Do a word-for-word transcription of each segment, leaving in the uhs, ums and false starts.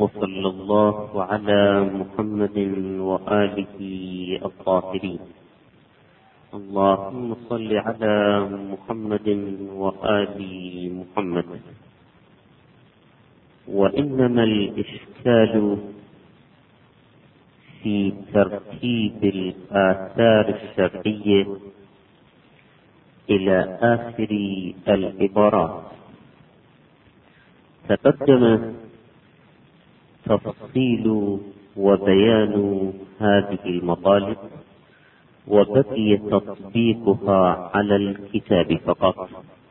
وصلى الله على محمد وآله الطاهرين. اللهم صل على محمد وآل محمد. وإنما الإشكال في ترتيب الآثار الشرعية إلى آخر العبارات. تقدم تفصيل وبيان هذه المطالب، وبقي تطبيقها على الكتاب فقط.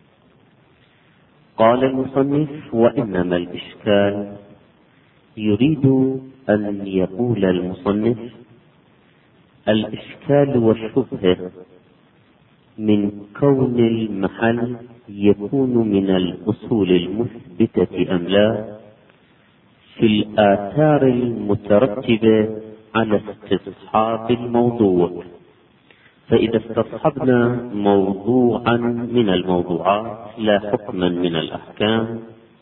قال المصنف: وإنما الإشكال، يريد أن يقول المصنف الإشكال والشبهة من كون المحل يكون من الأصول المثبتة أم لا في الآثار المترتبة على استصحاب الموضوع. فإذا استصحبنا موضوعا من الموضوعات لا حكما من الأحكام،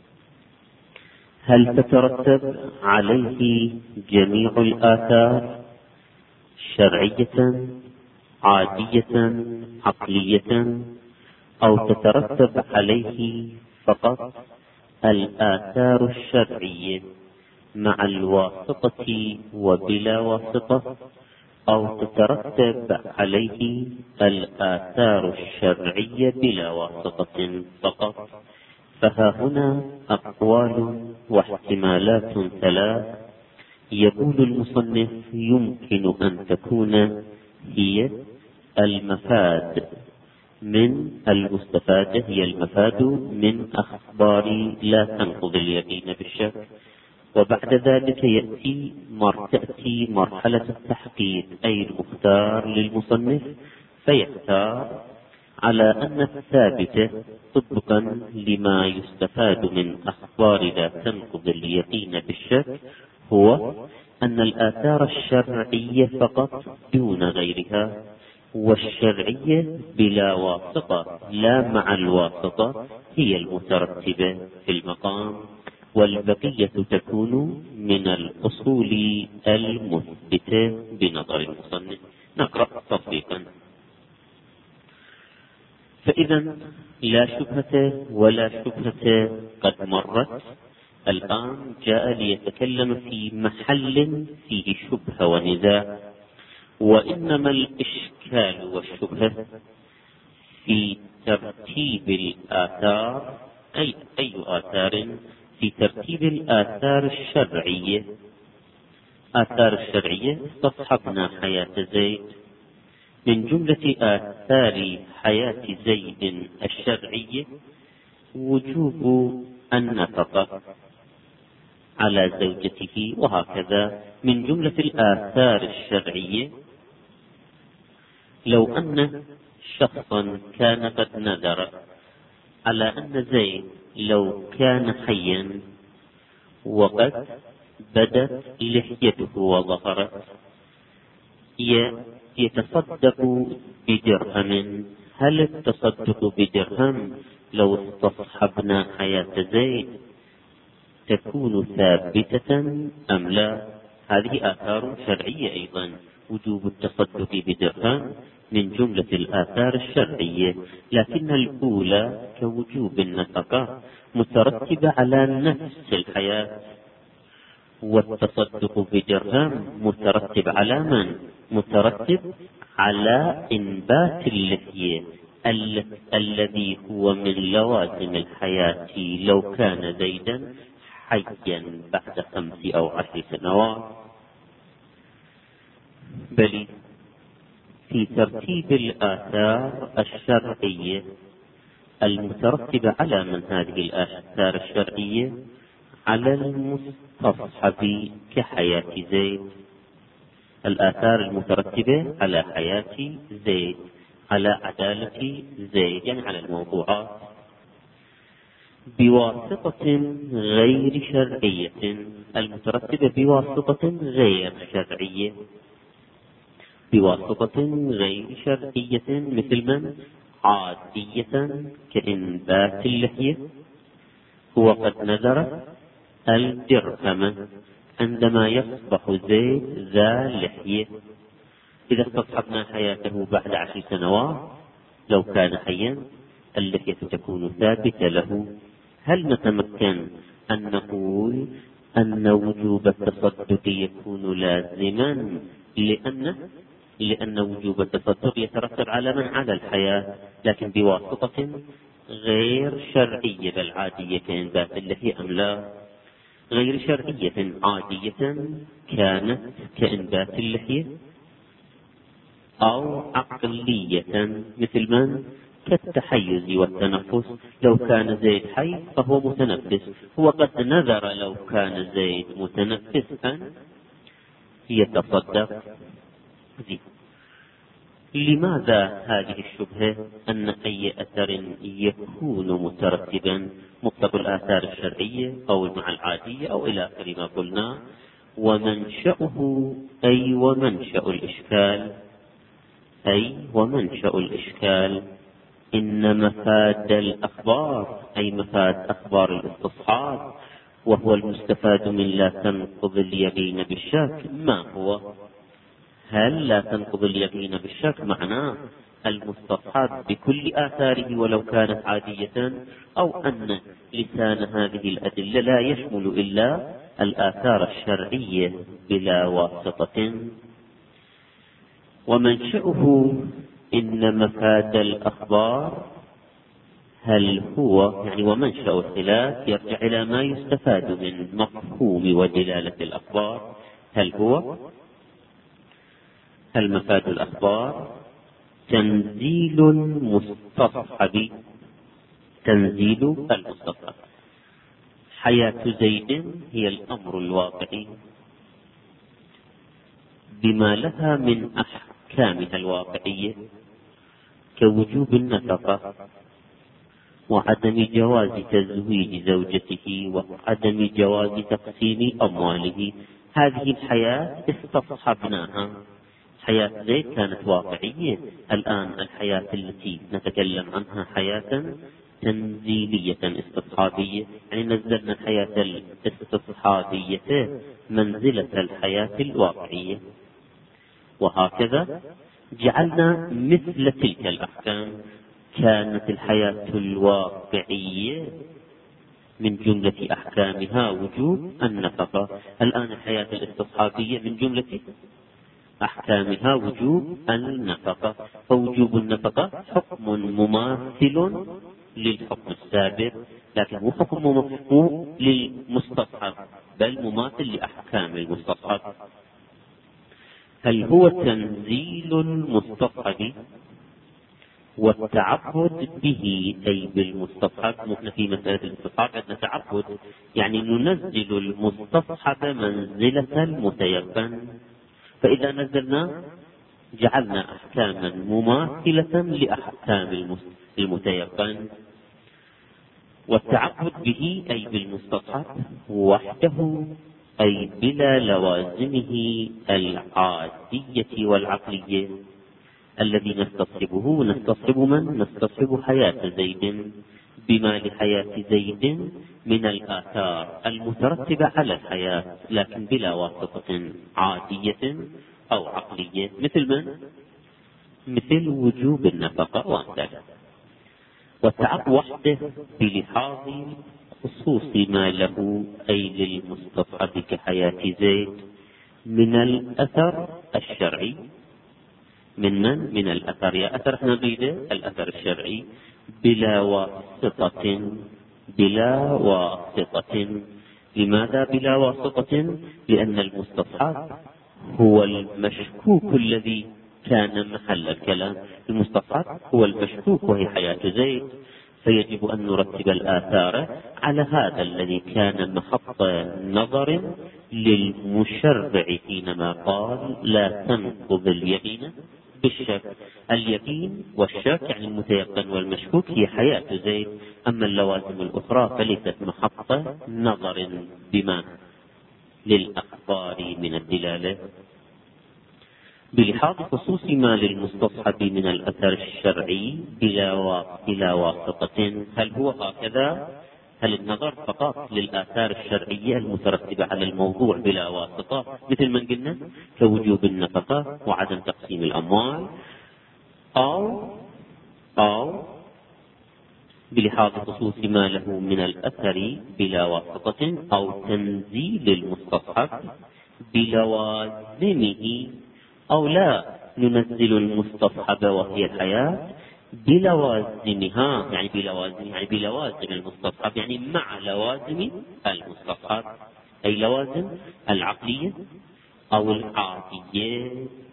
هل تترتب عليه جميع الآثار شرعية عادية عقلية، أو تترتب عليه فقط الآثار الشرعية مع الواسطة وبلا واسطة، أو تترتب عليه الآثار الشرعية بلا واسطة فقط؟ فها هنا أقوال واحتمالات ثلاث. يقول المصنف: يمكن أن تكون هي المفاد من المستفادة، هي المفاد من أخبار لا تنقض اليقين بالشك. وبعد ذلك يأتي مر تأتي مرحلة التحقيق، أي المختار للمصنف، فيختار على أن الثابت طبقا لما يستفاد من أخبار لا تنقض اليقين بالشك هو أن الآثار الشرعية فقط دون غيرها، والشرعية بلا واسطة لا مع الواسطة هي المترتبة في المقام، والبقية تكون من الأصول المثبتة بنظر المصنف. نقرأ تطبيقا. فإذا لا شبهة ولا شبهة قد مرت، الآن جاء ليتكلم في محل فيه شبهة ونزاع. وإنما الإشكال والشبهة في ترتيب الآثار، أي أي آثار؟ في ترتيب الآثار الشرعية. آثار الشرعية استصحبنا حياة زيد. من جملة آثار حياة زيد الشرعية وجوب النفقة على زوجته، وهكذا من جملة الآثار الشرعية لو أن شخصا كان قد نذر على أن زيد لو كان حيا وقد بدت لحيته وظهرت يتصدق بدرهم، هل التصدق بدرهم لو استصحبنا حياة زيد تكون ثابتة أم لا؟ هذه آثار شرعية أيضا. وجوب التصدق بدرهم من جملة الآثار الشرعية، لكن الأولى كوجوب النفقة مترتبة على نفس الحياة، والتصدق بدرهم مترتب على من؟ مترتب على إنبات اللحية ال... الذي هو من لوازم الحياة لو كان زيدا حيا بعد خمس أو عشر سنوات. بل في ترتيب الآثار الشرعية المترتبة على من هذه الآثار الشرعية؟ على المستصحب كحياة زيد. الآثار المترتبة على حياة زيد، على عدالة زيد، يعني على الموضوعات بواسطة غير شرعية، المترتبة بواسطة غير شرعية، بواسطة غير شرعية مثل من؟ عادية كإنبات اللحية، هو قد نذر الدرهم عندما يصبح زيد ذا لحية. إذا استصحبنا حياته بعد عشر سنوات لو كان حيا اللحية تكون ثابتة له. هل نتمكن أن نقول أن وجوب التصدق يكون لازما لأن لأن وجوب التصدق يترتب على من على الحياة، لكن بواسطة غير شرعية بل عادية كإنبات اللحية أم لا؟ غير شرعية عادية كانت كإنبات اللحية، أو عقلية مثل من كالتحيز والتنفس. لو كان زيد حي فهو متنفس، هو قد نذر لو كان زيد متنفسا يتصدق. لماذا هذه الشبهة أن أي أثر يكون مترتبا مطلق الآثار الشرعية أو مع العادية أو إلى آخر ما قلنا؟ ومنشأه أي ومنشأ الإشكال أي ومنشأ الإشكال إن مفاد الأخبار أي مفاد أخبار الاستصحاب وهو المستفاد من لا تنقض اليقين بالشك. ما هو؟ هل لا تنقض اليقين بالشك معناه المستصحب بكل آثاره ولو كانت عادية، أو أن لسان هذه الأدلة لا يشمل إلا الآثار الشرعية بلا واسطة؟ ومنشأه إن مفاد الأخبار هل هو يعني ومنشأ الخلاف يرجع إلى ما يستفاد من مفهوم ودلالة الأخبار. هل هو هل مفاد الأخبار تنزيل المستصحب تنزيل المستصحب حياة زيد هي الأمر الواقعي بما لها من أحكامها الواقعية كوجوب النفقة وعدم جواز تزويج زوجته وعدم جواز تقسيم أمواله. هذه الحياة استصحبناها. حياة زيد كانت واقعية. الآن الحياة التي نتكلم عنها حياة تنزيلية استصحابية، يعني نزلنا الحياة الاستصحابية منزلة الحياة الواقعية، وهكذا جعلنا مثل تلك الأحكام. كانت الحياة الواقعية من جملة أحكامها وجوب النفقة، الآن الحياة الاستصحابية من جملة أحكامها وجوب النفقة. فوجوب النفقة حكم مماثل للحكم السابق، لكن هو حكم مو للمستصحب بل مماثل لأحكام المستصحب. هل هو تنزيل المستصحب والتعبد به أي بالمستصحب؟ نحن في مسألة الاستصحاب عندنا تعبد، يعني ننزل المستصحب منزلة المتيقن، فإذا نزلنا جعلنا أحكاما مماثلة لأحكام المتيقن. والتعبد به أي بالمستصحب وحده أي بلا لوازمه العادية والعقلية. الذي نستصحبه نستصحب من؟ نستصحب حياة زيد بما لحياة زيد من الآثار المترتبة على الحياة، لكن بلا واسطة عادية أو عقلية، مثل من؟ مثل وجوب النفقة وأمثالها. والتعب وحده بلحاظ خصوص ما له أي للمستصحب كحياة زيد من الأثر الشرعي. من من؟ من الأثر. يا أثر احنا نريده الأثر الشرعي بلا واسطة بلا واسطة. لماذا بلا واسطة؟ لأن المستصحب هو المشكوك الذي كان محل الكلام. المستصحب هو المشكوك وهي حياة زيد، فيجب أن نرتب الآثار على هذا الذي كان محط نظر للمشرع حينما قال لا تنقض اليقين بالشك. اليقين والشك يعني المتيقن والمشكوك هي حياة زيد، أما اللوازم الأخرى فليست محط نظر بما للأخبار من الدلالة. بلحاظ خصوص ما للمستصحب من الأثر الشرعي بلا بلا واسطة. هل هو هكذا هل النظر فقط للآثار الشرعية المترتبة على الموضوع بلا واسطة مثل ما قلنا كوجوب النفقة وعدم تقسيم الأموال، أو أو بلحاظ خصوص ما له من الأثر بلا واسطة، أو تنزيل المستصحب بلوازمه، أو لا ننزل المستصحب وهي الحياة بلوازمها، يعني بلوازم يعني بلوازم المستصحب، يعني مع لوازم المستصحب، أي لوازم العقلية أو العادية،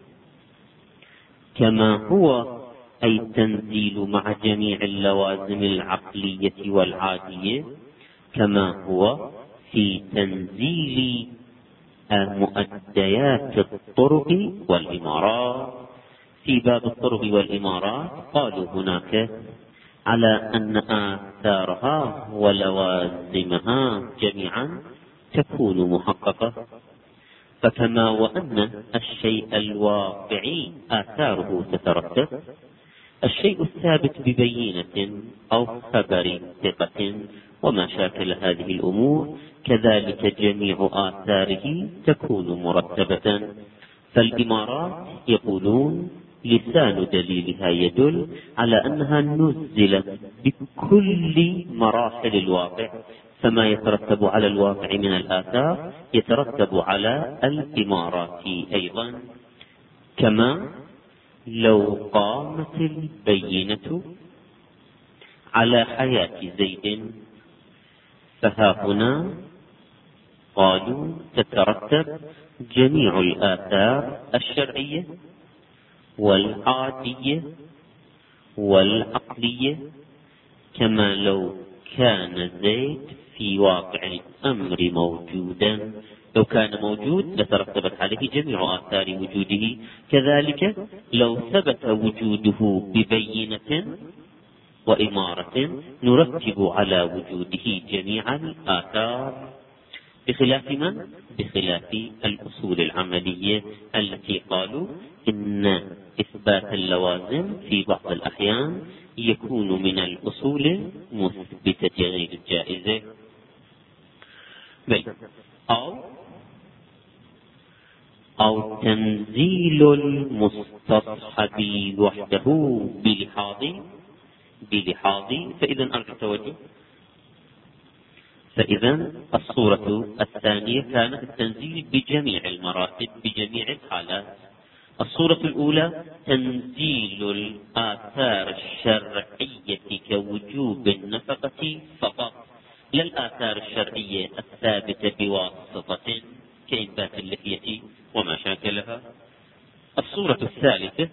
كما هو أي التنزيل مع جميع اللوازم العقلية والعادية، كما هو في تنزيل مؤديات الطرق والإمارات. في باب الطرق والإمارات قالوا هناك على أن آثارها ولوازمها جميعا تكون محققة، فكما وأن الشيء الواقعي آثاره تترتب، الشيء الثابت ببينة أو خبر ثقة وما شاكل هذه الأمور كذلك جميع آثاره تكون مرتبة. فالإمارات يقولون لسان دليلها يدل على أنها نزلت بكل مراحل الواقع، فما يترتب على الواقع من الآثار يترتب على الإمارات أيضا. كما لو قامت البينة على حياة زيد، فها هنا قالوا تترتب جميع الآثار الشرعية والعادية والعقلية، كما لو كان زيد في واقع الأمر موجودا، لو كان موجود لترتبت عليه جميع آثار وجوده، كذلك لو ثبت وجوده ببينة وإمارة نرتب على وجوده جميع الآثار، بخلاف من؟ بخلاف الأصول العملية التي قالوا إن إثبات اللوازم في بعض الأحيان يكون من الأصول المثبتة غير الجائزة. بل أو أو تنزيل المستصحب وحده بلحاظ بلحاظ فإذا أرجو توجه. فإذا الصورة الثانية كانت التنزيل بجميع المراتب بجميع الحالات. الصورة الأولى تنزيل الآثار الشرعية كوجوب النفقة فقط، لا الآثار الشرعية الثابتة بواسطة كإثبات اللحية وما شاكلها. الصورة الثالثة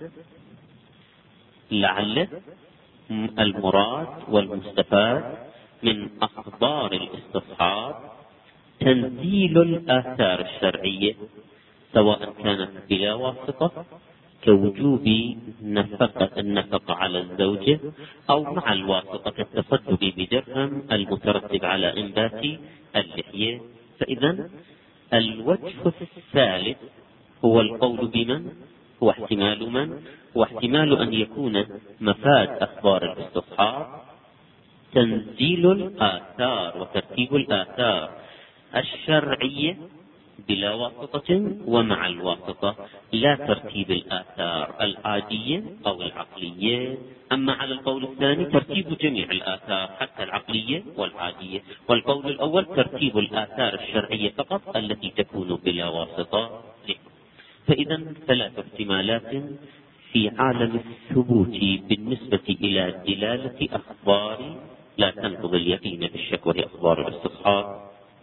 لعل المراد والمستفاد من أخبار الاستصحاب تنزيل الآثار الشرعية سواء كانت بلا واسطة كوجوب نفقة النفقة على الزوجة، أو مع الواسطة التصدق بدرهم المترتب على إنبات اللحية. فإذا الوجه الثالث هو القول بمن؟ هو احتمال من؟ هو احتمال أن يكون مفاد أخبار الاستصحاب تنزيل الآثار وترتيب الآثار الشرعية بلا واسطة ومع الواسطة، لا ترتيب الآثار العادية أو العقلية. أما على القول الثاني ترتيب جميع الآثار حتى العقلية والعادية، والقول الأول ترتيب الآثار الشرعية فقط التي تكون بلا واسطة. فإذا ثلاث احتمالات في عالم الثبوت بالنسبة إلى دلالة أخبار لا تنقض اليقين بالشك وهي أخبار الاستصحاب.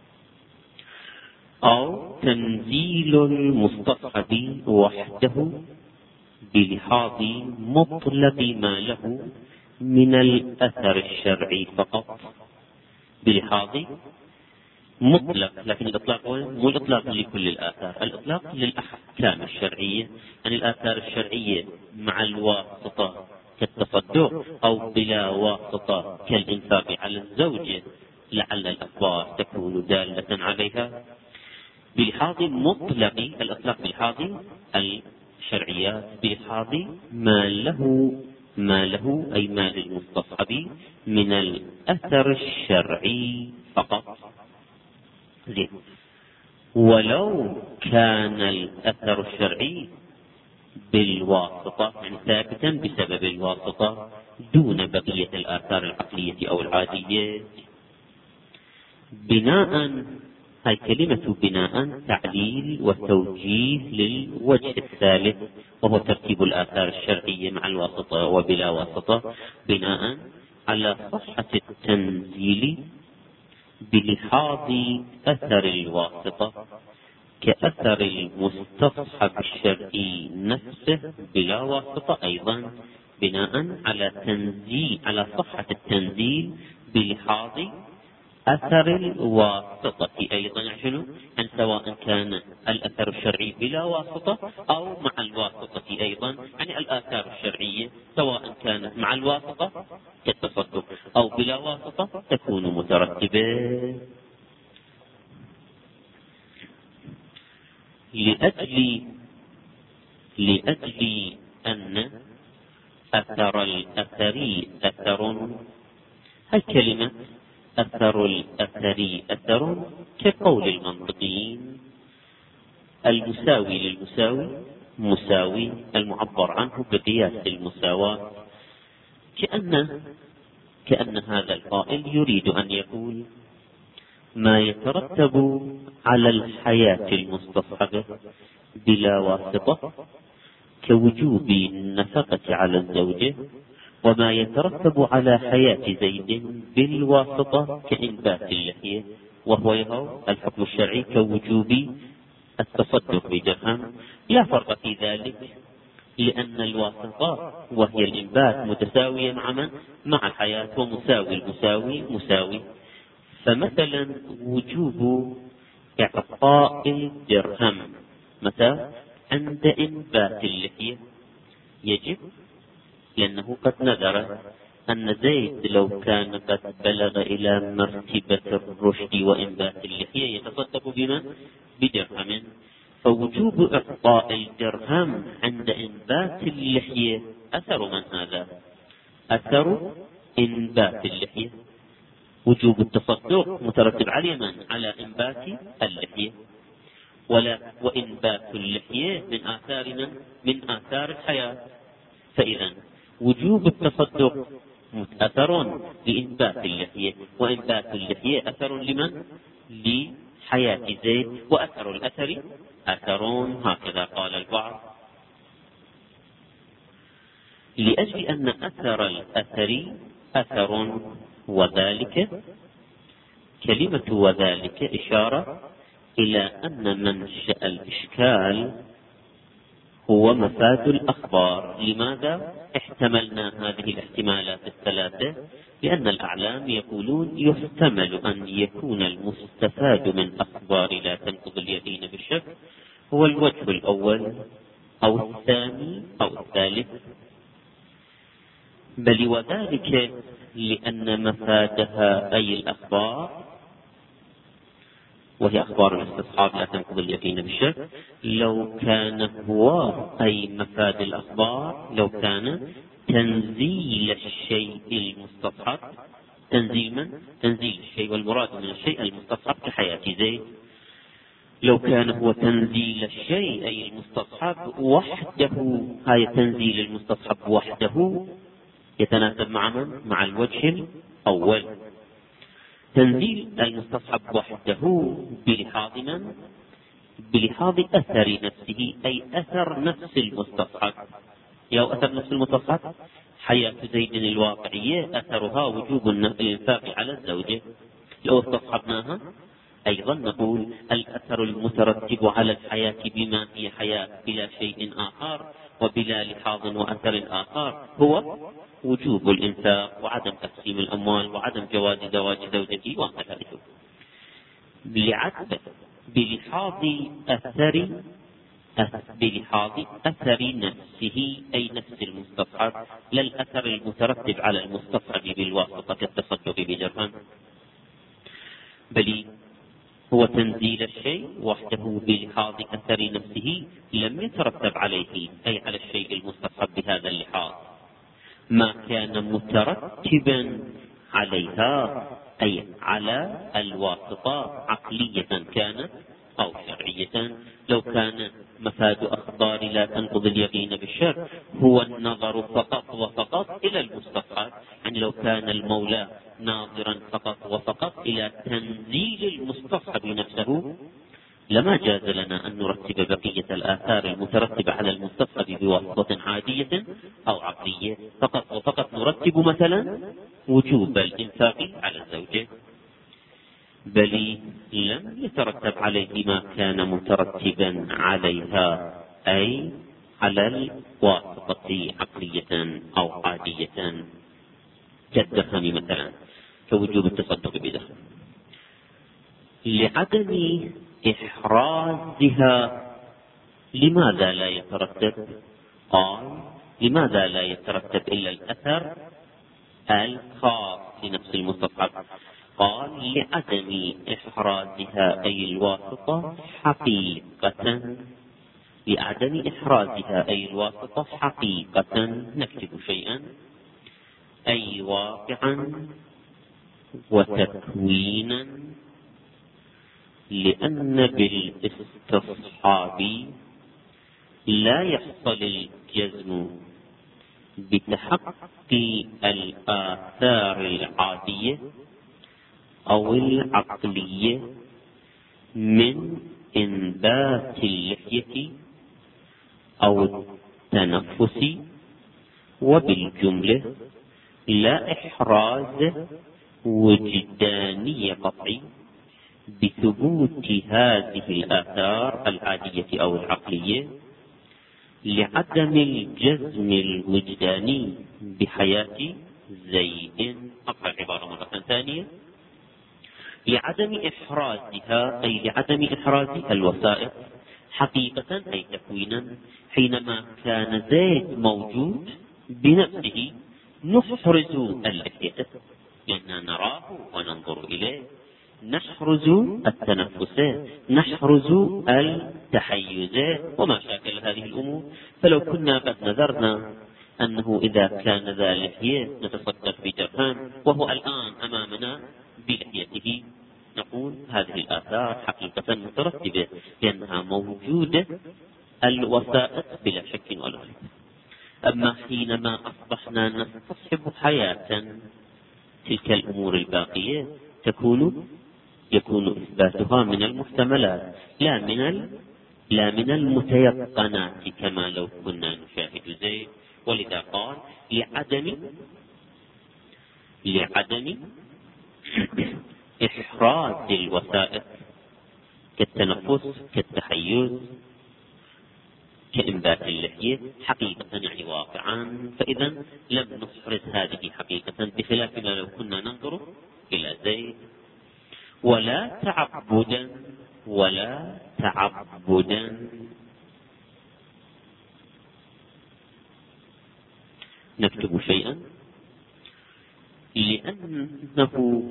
أو تنزيل المستصحب وحده بلحاظ مطلق ما له من الأثر الشرعي فقط، بلحاظ مطلق، لكن الإطلاق مو الإطلاق لكل الآثار، الإطلاق للأحكام الشرعية، يعني الآثار الشرعية مع الواسطة كالتصدق أو بلا واسطة كالإنفاق على الزوجة لعل الأخبار تكون دالة عليها. بلحاظ مطلق الإطلاق بلحاظ الشرعيات، بلحاظ ما له ما له أي ما للمستصحب من الأثر الشرعي فقط. زين. ولو كان الأثر الشرعي بالواسطة، يعني ثابتا بسبب الواسطة دون بقية الآثار العقلية أو العادية. بناء، هاي كلمة بناء تعليل وتوجيه للوجه الثالث، وهو ترتيب الآثار الشرعية مع الواسطة وبلا واسطة، بناء على صحة التنزيل بلحاظ أثر الواسطة كأثر المستصحب الشرعي نفسه بلا واسطة، أيضا بناء على تنزيل على صحة التنزيل بلحاظ أثر الواسطة أيضا. شنو؟ أن سواء كان الأثر الشرعي بلا واسطة أو مع الواسطة أيضا، يعني الآثار الشرعية سواء كانت مع الواسطة كالتصدق أو بلا واسطة تكون مترتبة. لأجل لأجل أن أثر الأثر أثر، هالكلمة أثر الأثر أثر كقول المنطقيين المساوي للمساوي مساوي، المعبر عنه بقياس المساواة، كأن كأن هذا القائل يريد أن يقول ما يترتب على الحياة المستصحبة بلا واسطة كوجوب النفقة على الزوجة، وما يترتب على حياة زيد بالواسطة كإنبات اللحية، وهو الحكم الشرعي كوجوب التصدق بدرهم. لا فرق في ذلك، لأن الواسطة وهي الإنبات متساوية مع من؟ مع الحياة، ومساوي المساوي مساوي. فمثلا وجوب إعطاء الدرهم متى؟ عند إنبات اللحية يجب، لأنه قد نذر أن زيد لو كان قد بلغ إلى مرتبة الرشد وإنبات اللحية يتصدق بما؟ بدرهم. فوجوب إعطاء الدرهم عند إنبات اللحية أثر من هذا؟ أثر إنبات اللحية. وجوب التصدق مترتب عليه من؟ على إنبات اللحية. ولا وإنبات اللحية من آثار من؟ من آثار الحياة. فإذا وجوب التصدق أثر لإنبات اللحية، وإنبات اللحية أثر لمن؟ لحياة زيد، وأثر الأثر أثرون، هكذا قال البعض. لأجل أن أثر الأثر أثر، وذلك كلمة وذلك إشارة إلى أن منشأ الإشكال هو مفاد الأخبار. لماذا احتملنا هذه الاحتمالات الثلاثة؟ لأن الأعلام يقولون يحتمل أن يكون المستفاد من أخبار لا تنقض اليقين بالشك هو الوجه الأول أو الثاني أو الثالث، بل وذلك لأن مفادها أي الأخبار، وهي أخبار الاستصحاب لا تنقض اليقين بالشك، لو كان هو أي مفاد الأخبار لو كان تنزيل الشيء المستصحب. تنزيل من؟ تنزيل الشيء، والمراد من الشيء المستصحب كحياة زيد. لو كان هو تنزيل الشيء أي المستصحب وحده، هاي تنزيل المستصحب وحده يتناسب مع من؟ مع الوجه الأول. تنزيل المستصحب وحده بلحاظ من؟ بلحاظ أثر نفسه، أي أثر نفس المستصحب. يا أثر نفس المستصحب حياة زيد الواقعية أثرها وجوب الإنفاق على الزوجة. لو استصحبناها أيضا نقول الأثر المترتب على الحياة بما هي حياة بلا شيء آخر وبلا لحاظ وأثر آخر هو وجوب الإنفاق وعدم تقسيم الأموال وعدم جواز زواج زوجته وهكذا. لعدم بلحاظ أثر بلحاظ أثر نفسه أي نفس المستصحب، لا الأثر المترتب على المستصحب بالواسطة كالتصدق بدرهم، بل هو تنزيل الشيء وحده بلحاظ أثر نفسه لم يترتب عليه أي على الشيء المستصحب بهذا اللحاظ. ما كان مترتبا عليها، أي على الواسطة عقلية كانت أو شرعية. لو كان مفاد أخبار لا تنقض اليقين بالشر هو النظر فقط وفقط إلى المستصحب، يعني لو كان المولى ناظرا فقط وفقط إلى تنزيل المستصحب نفسه لما جاز لنا أن نرتب بقية الآثار المترتبة على المستصحب بواسطة عادية أو عقلية، فقط وفقط نرتب مثلا وجوب الإنفاق على الزوجة، بل لم يترتب عليه ما كان مترتبا عليها، أي على الواسطة عقلية أو عادية كالدخن مثلا، كوجوب التصدق بدخن. لعدم إحرازها لماذا لا يترتب؟ قال لماذا لا يترتب إلا الأثر الخاص لنفس المستصحب؟ قال لعدم إحرازها أي الواسطة حقيقة، لعدم إحرازها أي الواسطة حقيقة، نكتب شيئا، أي واقعا وتكوينا، لأن بالاستصحاب لا يحصل الجزم بتحقق الآثار العادية أو العقلية من إنبات اللحية أو التنفس، وبالجملة لا إحراز وجداني قطعي بثبوت هذه الآثار العادية أو العقلية، لعدم الجزم الوجداني بحياة زيد. أقرأ العبارة مرة ثانية. لعدم إحرازها أي لعدم إحراز الوسائط حقيقة أي تكوينا، حينما كان زيد موجود بنفسه نحرز اللحية لأننا نراه وننظر إليه، نحرز التنفس، نحرز التحيز وما شاكل هذه الأمور. فلو كنا قد نذرنا أنه إذا كان ذا لحية نتصدق بجرهان وهو الآن أمامنا بلحيته، نقول هذه الآثار حقيقة مترتبة لأنها موجودة الوسائط بلا شك ولا ريب. أما حينما أصبحنا نستصحب حياة تلك الأمور الباقية تكون يكون إثباتها من المحتملات لا من ال... لا من المتيقنات، كما لو كنا نشاهد زيد. ولذا قال لعدم لعدم إحراز الوسائط كالتنفس كالتحيز كإنبات اللحية حقيقة يعني واقعا، فإذا لم نحرز هذه حقيقة، بخلاف ما لو كنا ننظر إلى زيد. ولا تعبدا ولا تعبدا نكتب شيئا، لأنه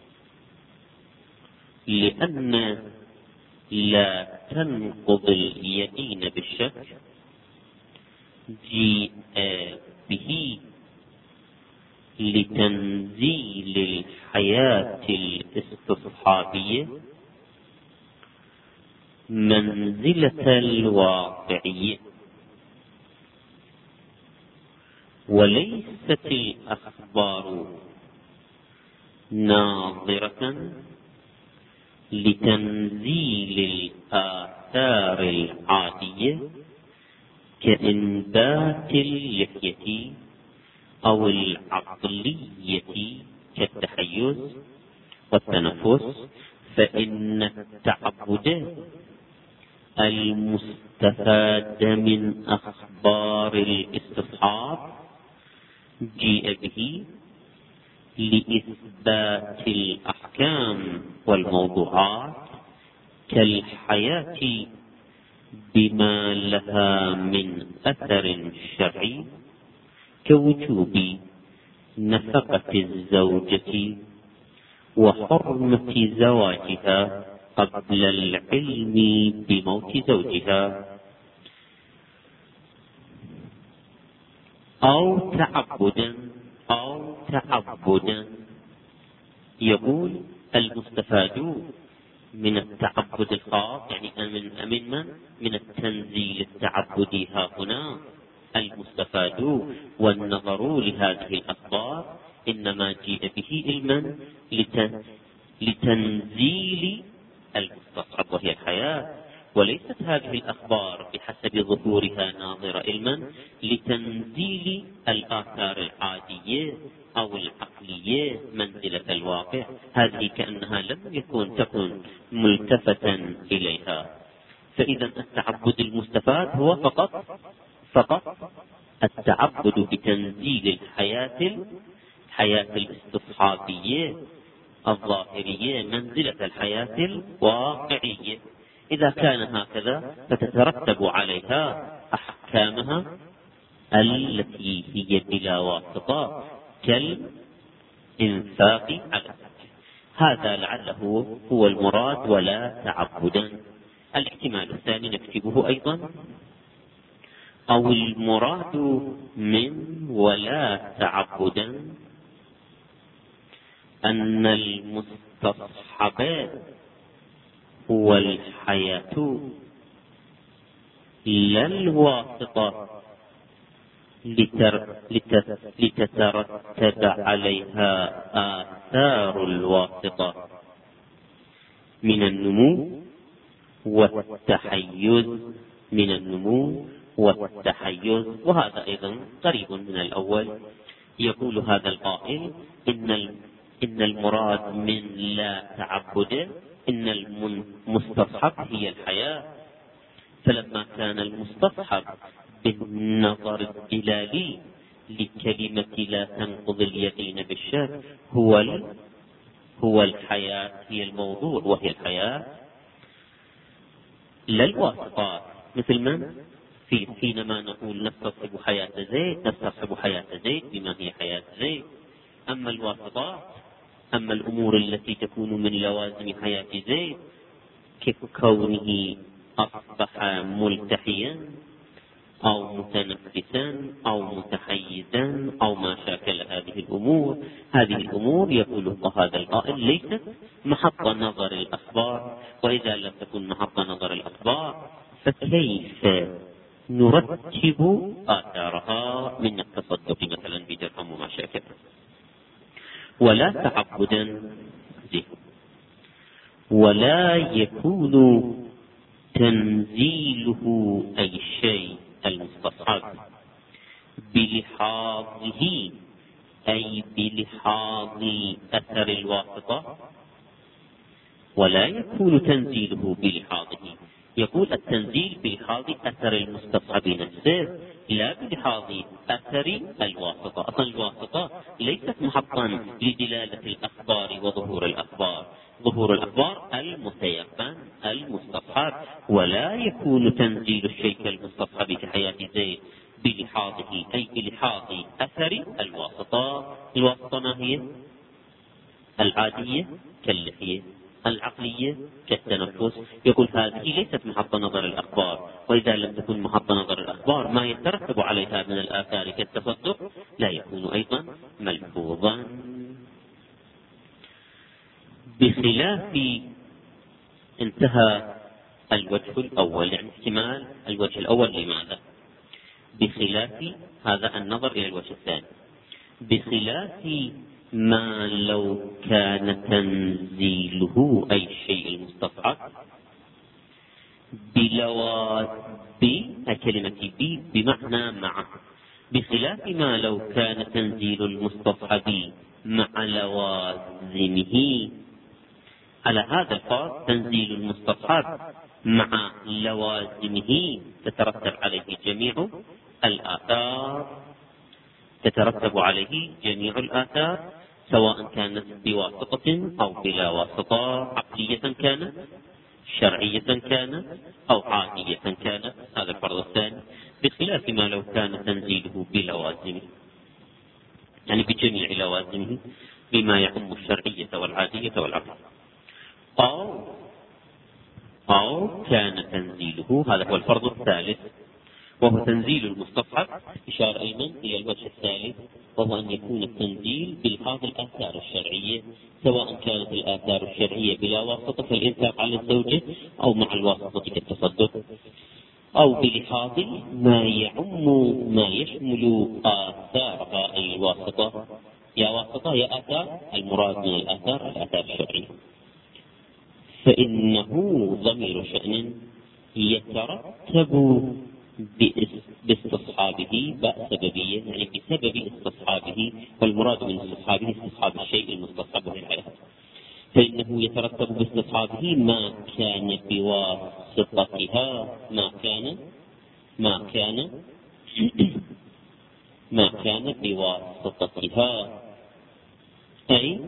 لأن لا تنقض اليقين بالشك جيء به لتنزيل الحياة الاستصحابية منزلة الواقعية، وليست الأخبار ناظرة لتنزيل الآثار العادية كإنبات اللحية أو العقلية كالتحيز والتنفس، فإن التعبد المستفاد من أخبار الاستصحاب جيء به لإثبات الأحكام والموضوعات كالحياة بما لها من أثر شرعي كوجوب نفقة الزوجة وحرمة زواجها قبل العلم بموت زوجها. أو تعبدا أو تعبدا. يقول المستفاد من التعبد الخاص، يعني من من من من التنزيل التعبدي ها هنا المستفاد والنظر لهذه الأخبار إنما جيء به علما لتنزيل المستصحب وهي الحياة، وليست هذه الأخبار بحسب ظهورها ناظرة علما لتنزيل الآثار العادية أو العقلية منزلة الواقع، هذه كأنها لم يكن تكن ملتفتا إليها. فإذا التعبد المستفاد هو فقط فقط التعبد بتنزيل الحياة الحياة الاستصحابية الظاهرية منزلة الحياة الواقعية. إذا كان هكذا فتترتب عليها أحكامها التي هي بلا واسطة كالإنفاق على الزكاة. هذا لعله هو المراد ولا تعبدا. الاحتمال الثاني نكتبه أيضا، أو المراد من ولا تعبدا أن المستصحب هو الحياة لا الواسطة لتترتب عليها آثار الواسطة من النمو والتحيز من النمو والتحيز وهذا أيضا قريب من الأول. يقول هذا القائل إن إن المراد من لا تعبد إن المستصحب هي الحياة، فلما كان المستصحب بالنظر الدلالي لكلمة لا تنقض اليقين بالشك هو هو الحياة، هي الموضوع وهي الحياة لا الواسطات. مثل من في حينما نقول نستصحب حياة زيد نستصحب حياة زيد بما هي حياة زيد، أما الواسطات أما الأمور التي تكون من لوازم حياة زيد ككونه أصبح ملتحيا أو متنفسا أو متحيزا أو ما شاكل هذه الأمور، هذه الأمور يقول هذا القائل ليست محط نظر الأخبار. وإذا لم تكن محط نظر الأخبار فكيف نرتب آثارها من التصدق مثلا بدرهم وما شاكل؟ ولا تعبدا ولا يكون تنزيله أي شيء المستصحب بلحاظه أي بلحاظ أثر الواسطة، ولا يكون تنزيله بلحاظه. يقول التنزيل بلحاظ أثر المستصحب نفسه لا بلحاظ أثر الواسطة. أصلا الواسطة ليست محطا لدلالة الأخبار وظهور الأخبار، ظهور الأخبار المتيقن المستصحب، ولا يكون تنزيل الشيء كالمستصحب في حياة زيد بلحاظه أي بلحاظ أثر الواسطة. الواسطة ما هي؟ العادية كاللحية، العقلية كالتنفس. يقول هذه ليست محط نظر الأخبار، وإذا لم تكن محط نظر الأخبار ما يترتب عليها من الآثار كالتصدق لا يكون أيضا ملحوظا. بخلاف انتهى الوجه الأول، يعني احتمال الوجه الأول لماذا؟ بخلاف هذا النظر إلى الوجه الثاني، بخلاف ما لو كان تنزيله أي الشيء المستصحب بلوازم كلمة بي بمعنى مع، بخلاف ما لو كان تنزيل المستصحب مع لوازمه. على هذا الفرض تنزيل المستصحب مع لوازمه تترتب عليه جميع الآثار تترتب عليه جميع الآثار سواء كانت بواسطة أو بلا واسطة، عقلية كانت شرعية كانت أو عادية كانت. هذا الفرض الثاني، بخلاف ما لو كان تنزيله بلوازمه يعني بجميع لوازمه بما يعم الشرعية والعادية والعقلية، أو أو كان تنزيله، هذا هو الفرض الثالث، وهو تنزيل المستصحب. إشارة أيضا إلى الوجه الثالث، وهو أن يكون التنزيل بإلحاظ الآثار الشرعية، سواء كانت الآثار الشرعية بلا واسطة كالإنفاق على الزوجة، أو مع الواسطة كالتصدق، أو بلحاظ ما يعم ما يشمل آثار الواسطة. يا واسطة يا آثار، المراد من الآثار الآثار الشرعية. فإنه ضمير شأن يترتب باستصحابه باء سببية، يعني بسبب استصحابه، والمراد من استصحابه استصحاب الشيء المستصحب في الحياة. فإنه يترتب باستصحابه ما كان بواسطتها، ما كان ما كان ما كان بواسطتها، أي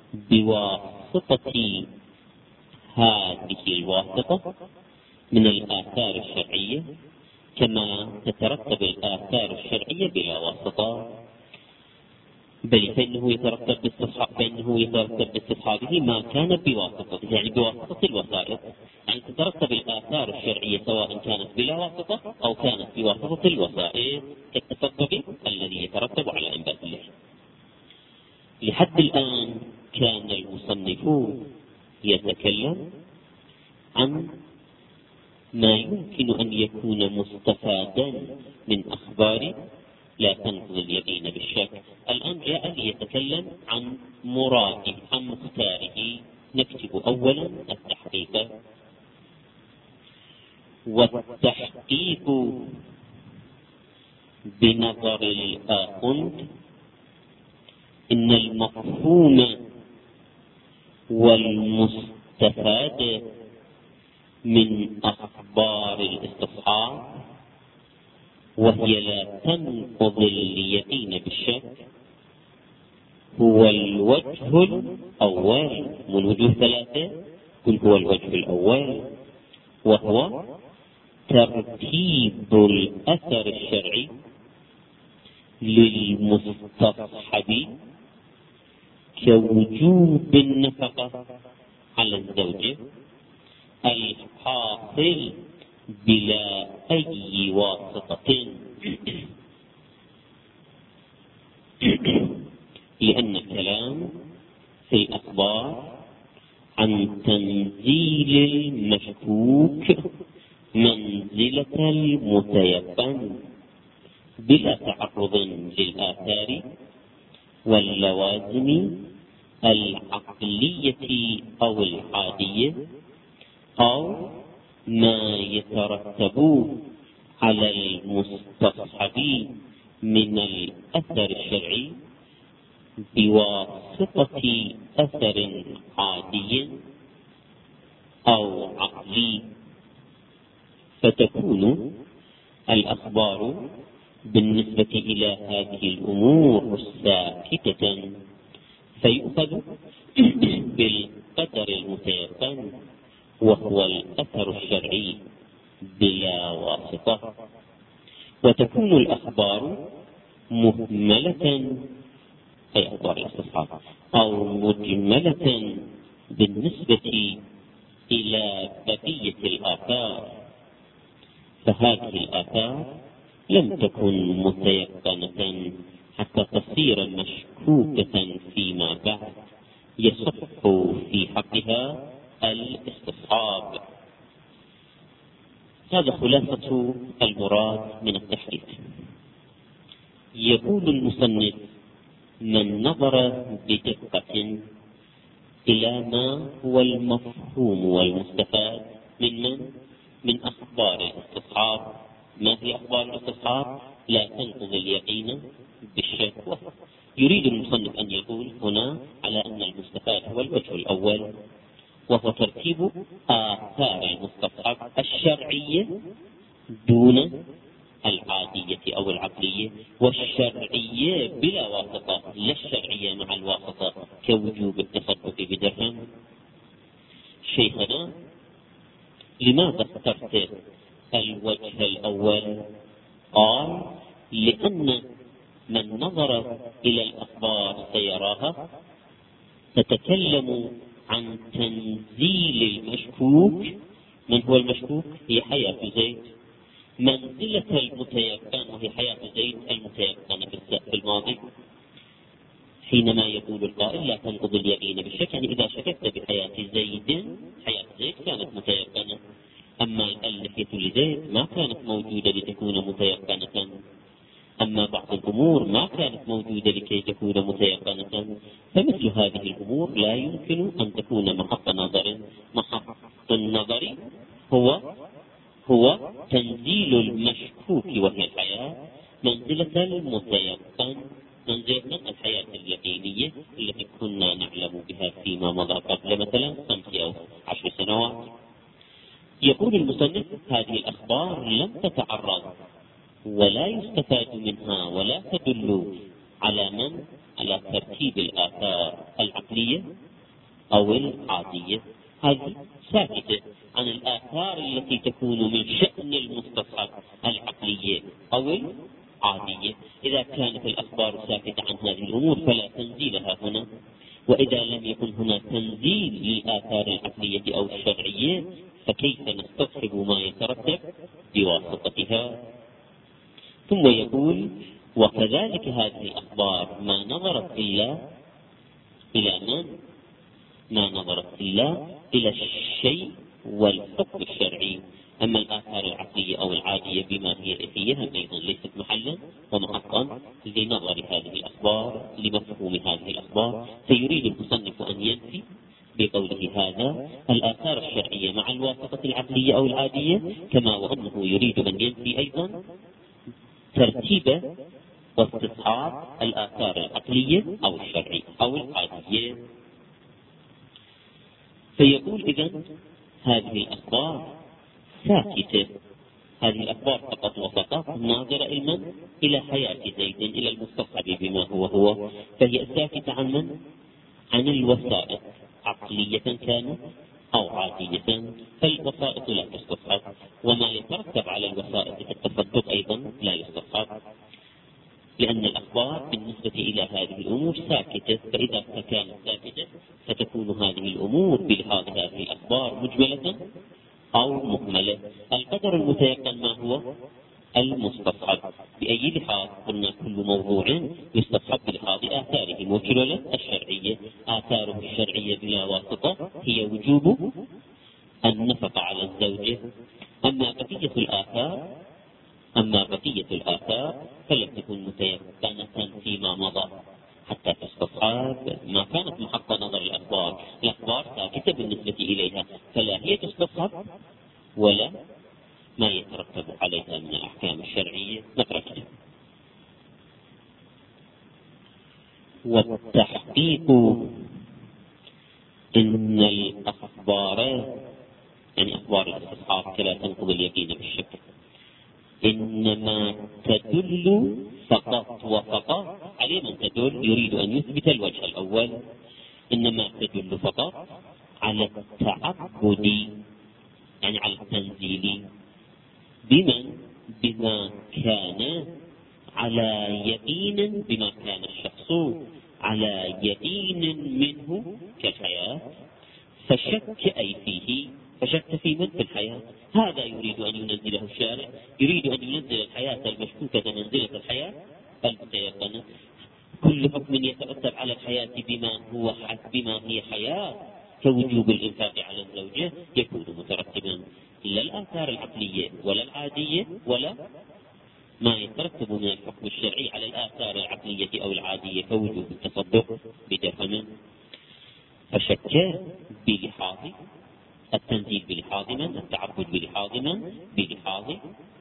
بواسطة هذه الواسطة من الآثار الشرعية، كما تترتب الآثار الشرعية بلا واسطة. بل فإنه يترتب باستصحاب فإنه يترتب باستصحابه ما كان بواسطة، يعني بواسطة الوسائط، يعني تترتب الآثار الشرعية سواء كانت بلا واسطة أو كانت بواسطة الوسائط، كالتصدق الذي يترتب على إنبات اللحية. لحد الآن كان المصنف يتكلم عن ما يمكن أن يكون مستفادا من أخبار لا تنقض اليقين بالشك. الآن جاء ليتكلم عن مراده، عن مختاره. نكتب أولا التحقيق. والتحقيق بنظر الآخند إن المفهوم والمستفاد من أخبار الاستصحاب، وهي لا تنقض اليقين بالشك، هو الوجه الأول من وجوه ثلاثة. قل هو الوجه الأول، وهو ترتيب الأثر الشرعي للمستصحب كوجوب النفقة على الزوجة الحاصل بلا أي واسطة، لأن الكلام في الأخبار عن تنزيل المشكوك منزلة المتيقن بلا تعرض للآثار واللوازم العقلية أو العادية، أو ما يترتب على المستصحب من الأثر الشرعي بواسطة أثر عادي أو عقلي. فتكون الأخبار بالنسبة إلى هذه الأمور ساكتة، فيؤخذ بالقدر المتيقن وهو الأثر الشرعي بلا واسطة. وتكون الأخبار مهملة، أي أخبار الاستصحاب، أو مجملة بالنسبة إلى بقية الآثار، فهذه الآثار لم تكن متيقنة حتى تصير مشكوكة فيما بعد يصح في حقها الاستصحاب. هذا خلاصة المراد من التحقيق. يقول المصنف: من نظر بدقة إلى ما هو المفهوم والمستفاد من من من أخبار الاستصحاب. ما هي أخبار الاستصحاب؟ لا تنقض اليقين بالشك. يريد المصنف أن يقول هنا على أن المستفاد هو الوجه الأول، وهو ترتيب آثار المستصحب الشرعية دون العادية أو العقلية، والشرعية بلا واسطة، لا الشرعية مع الواسطة كوجوب التصدق بدرهم. شيخنا لماذا اخترت الوجه الأول؟ قال: لأن من نظر إلى الأخبار سيراها تتكلم عن تنزيل المشكوك. من هو المشكوك؟ هي حياة زيد. منزلة المتيقن، وهي حياة زيد المتيقنة في الماضي، حينما يقول القائل لا تنقض اليقين بالشك، يعني إذا شككت بحياة زيد، حياة زيد كانت متيقنة، أما اللحية لزيد ما كانت موجودة لتكون متيقنة، أما بعض الأمور ما كانت موجودة لكي تكون متيقنة، فمثل هذه الأمور لا يمكن أن تكون محط نظر. محط النظر هو هو تنزيل المشكوك وهي الحياة منزلة المتيقن، منزلة الحياة اليقينية التي كنا نعلم بها فيما مضى قبل مثلا خمس أو عشر سنوات. يقول المصنف هذه الأخبار لم تتعرض ولا يستفاد منها ولا تدل على من على ترتيب الآثار العقلية أو العادية، هذه ساكتة عن الآثار التي تكون من شأن المستصحب العقلية أو العادية. إذا كانت الأخبار ساكتة عن هذه الأمور فلا تنزيلها هنا، وإذا لم يكن هنا تنزيل للآثار العقلية أو الشرعية فكيف نستصحب ما يترتب بواسطتها؟ ثم يقول وكذلك هذه الأخبار ما نظرت إلا إلى من؟ ما نظرت إلا إلى الشيء والحكم الشرعي، أما الآثار العقلية أو العادية بما هي فيها أيضا ليست محلا ومحقا لنظر هذه الأخبار لمفهوم هذه الأخبار. فيريد المصنف أن ينفي بقوله هذا الآثار الشرعية مع الواسطة العقلية أو العادية، كما وأنه يريد أن ينفي أيضا ترتيب واستصحاب الآثار العقلية أو الشرعية أو العادية. فيقول إذن هذه الأخبار ساكتة، هذه الأخبار فقط وفقط ناظرة إلى إلى حياة زيد، إلى المستصحب بما هو هو، فهي ساكتة عن من؟ عن الوسائط عقلية كانت أو عادية، فالوسائط لا تستصحب، وما يترتب على الوسائط في التصدق أيضا لا يستصحب، لأن الأخبار بالنسبة إلى هذه الأمور ساكتة، فإذا كانت ساكتة فتكون هذه الأمور بلحاظ هذه الأخبار مجملة أو مهملة. القدر المتيقن ما هو؟ المستصحب. بأي لحاظ؟ قلنا كل موضوع يستصحب بلحاظ آثاره، وكل الشرعية آثاره الشرعية بلا واسطة هي وجوب النفقة على الزوجة. أما بقية الآثار أما بقية الآثار فلم تكن متيقنة فيما مضى حتى تستصحب، ما كانت محط نظر الأخبار، الأخبار ساكتة بالنسبة إليها، فلا هي تستصحب ولا ما يترتب عليها من الأحكام الشرعية نتركها. والتحقيق إن الأخبار، يعني أخبار الاستصحاب كلا تنقض اليقين بالشك، إنما تدل فقط وفقط على من تدل، يريد أن يثبت الوجه الأول، إنما تدل فقط على التعبد، يعني على التنزيل، بمن؟ بما كان على يقين، بما كان الشخص على يقين منه كالحياة، فشك أي فيه، فشك في من؟ في الحياة. هذا يريد أن ينزله الشارع، يريد أن ينزل الحياة المشكوكة منزلة الحياة المتيقنة. كل حكم يترتب على الحياة بما هو بما هي حياة كوجوب الإنفاق على الزوجة يكون مترتبا، لا الآثار العقلية ولا العادية ولا ما يترتب من الحكم الشرعي على الآثار العقلية أو العادية كوجوب التصدق بدرهم. فشك بلحاظ التنزيل، بلحاظ من؟ التعبد بلحاظ من؟ بلحاظ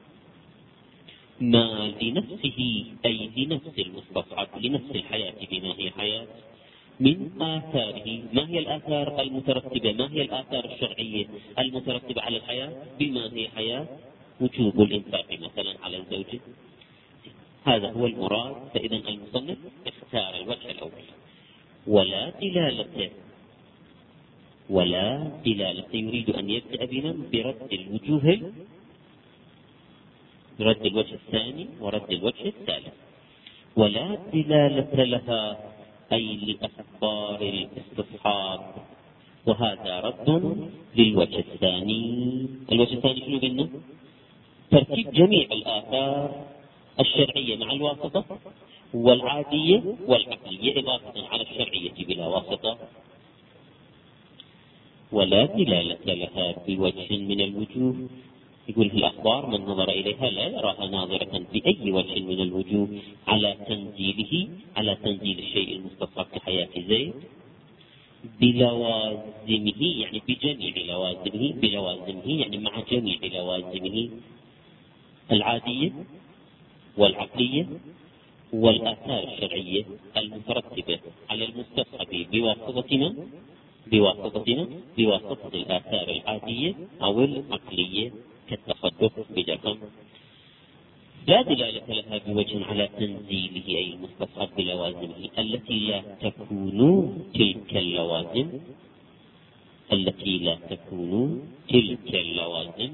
ما لنفسه، أي لنفس المستصحب، لنفس الحياة بما هي حياة، من آثاره. ما هي الآثار المترتبة؟ ما هي الآثار الشرعية المترتبة على الحياة بما هي حياة؟ وجوب الإنفاق مثلا على الزوجة، هذا هو المراد. فإذا المصنف اختار الوجه الأول، ولا دلالة ولا دلالة يريد أن يبدأ بنا برد الوجوه، برد الوجه الثاني ورد الوجه الثالث. ولا دلالة لها أي لأخبار الاستصحاب، وهذا رد للوجه الثاني. الوجه الثاني شنو قلنا؟ ترتيب جميع الآثار الشرعية مع الواسطة والعادية والعقلية إضافة على الشرعية بلا واسطة، ولا دلالة لها بوجه من الوجوه. يقول في الأخبار من نظر إليها لا يراها ناظرة بأي وجه من الوجوه على تنزيله على تنزيل الشيء المستصحب في حياة زيد بلوازمه، يعني بجميع لوازمه، بلوازمه يعني مع جميع لوازمه العادية والعقلية والآثار الشرعية المترتبة على المستصحب بواسطة من؟ بواسطة من؟ بواسطة الآثار العادية أو العقلية كالتصدق بدرهم. لا دلالة لها بوجه على تنزيله أي المستصحب بلوازمه التي لا تكون تلك اللوازم التي لا تكون تلك اللوازم